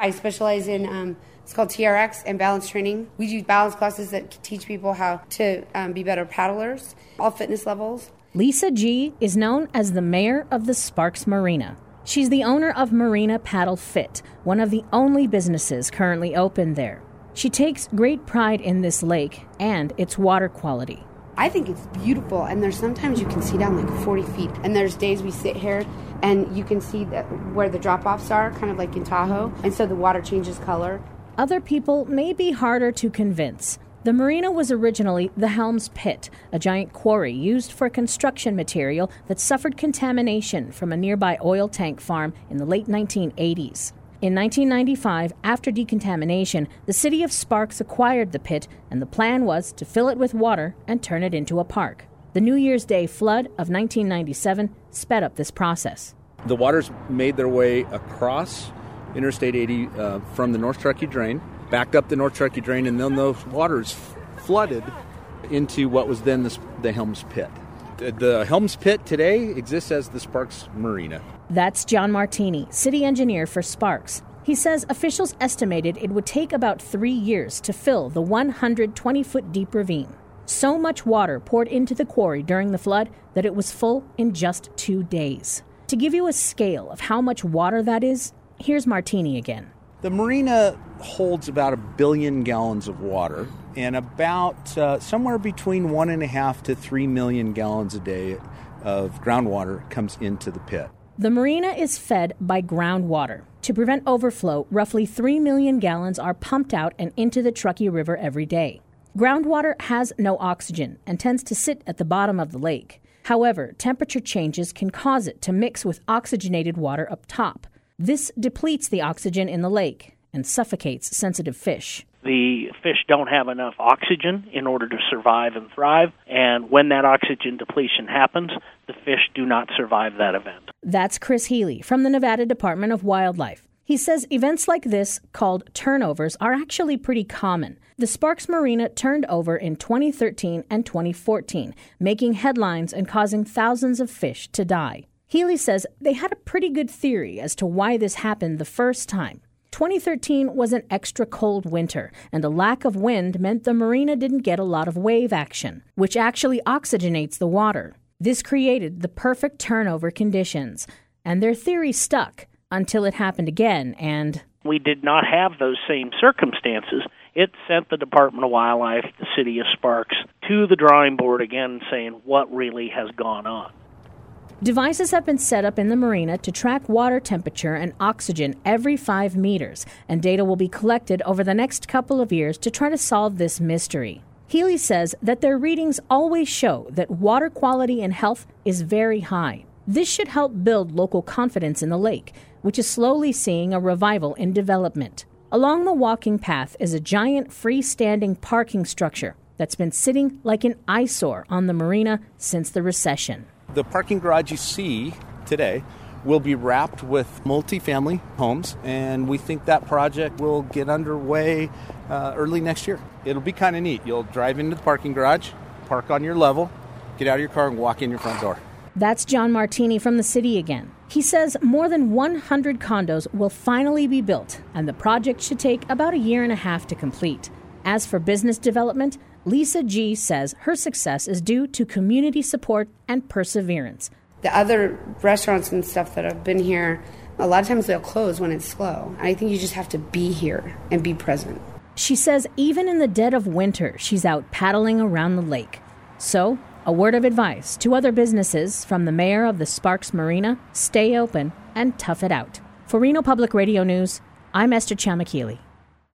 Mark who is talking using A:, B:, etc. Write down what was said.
A: I specialize in, it's called TRX and balance training. We do balance classes that teach people how to be better paddlers, all fitness levels.
B: Lisa G. is known as the mayor of the Sparks Marina. She's the owner of Marina Paddle Fit, one of the only businesses currently open there. She takes great pride in this lake and its water quality.
A: I think it's beautiful, and there's sometimes you can see down like 40 feet, and there's days we sit here and you can see that where the drop-offs are, kind of like in Tahoe, and so the water changes color.
B: Other people may be harder to convince. The marina was originally the Helms Pit, a giant quarry used for construction material that suffered contamination from a nearby oil tank farm in the late 1980s. In 1995, after decontamination, the city of Sparks acquired the pit, and the plan was to fill it with water and turn it into a park. The New Year's Day flood of 1997 sped up this process.
C: The waters made their way across Interstate 80 from the North Truckee Drain, back up the North Truckee Drain, and then those waters flooded into what was then the Helms Pit. The Helms Pit today exists as the Sparks Marina.
B: That's John Martini, city engineer for Sparks. He says officials estimated it would take about 3 years to fill the 120-foot deep ravine. So much water poured into the quarry during the flood that it was full in just 2 days. To give you a scale of how much water that is, here's Martini again.
C: The marina holds about 1 billion gallons of water, and about somewhere between 1.5 to 3 million gallons a day of groundwater comes into the pit.
B: The marina is fed by groundwater. To prevent overflow, roughly 3 million gallons are pumped out and into the Truckee River every day. Groundwater has no oxygen and tends to sit at the bottom of the lake. However, temperature changes can cause it to mix with oxygenated water up top. This depletes the oxygen in the lake and suffocates sensitive fish.
D: The fish don't have enough oxygen in order to survive and thrive, and when that oxygen depletion happens, the fish do not survive that event.
B: That's Chris Healy from the Nevada Department of Wildlife. He says events like this, called turnovers, are actually pretty common. The Sparks Marina turned over in 2013 and 2014, making headlines and causing thousands of fish to die. Healy says they had a pretty good theory as to why this happened the first time. 2013 was an extra cold winter, and a lack of wind meant the marina didn't get a lot of wave action, which actually oxygenates the water. This created the perfect turnover conditions, and their theory stuck until it happened again, and
D: we did not have those same circumstances. It sent the Department of Wildlife, the city of Sparks, to the drawing board again, saying what really has gone on.
B: Devices have been set up in the marina to track water temperature and oxygen every 5 meters, and data will be collected over the next couple of years to try to solve this mystery. Healy says that their readings always show that water quality and health is very high. This should help build local confidence in the lake, which is slowly seeing a revival in development. Along the walking path is a giant freestanding parking structure that's been sitting like an eyesore on the marina since the recession.
C: The parking garage you see today will be wrapped with multifamily homes, and we think that project will get underway early next year. It'll be kind of neat. You'll drive into the parking garage, park on your level, get out of your car, and walk in your front door.
B: That's John Martini from the city again. He says more than 100 condos will finally be built, and the project should take about 1.5 years to complete. As for business development, Lisa G. says her success is due to community support and perseverance.
A: The other restaurants and stuff that have been here, a lot of times they'll close when it's slow. I think you just have to be here and be present.
B: She says even in the dead of winter, she's out paddling around the lake. So, a word of advice to other businesses from the mayor of the Sparks Marina: stay open and tough it out. For Reno Public Radio News, I'm Esther Chamakili.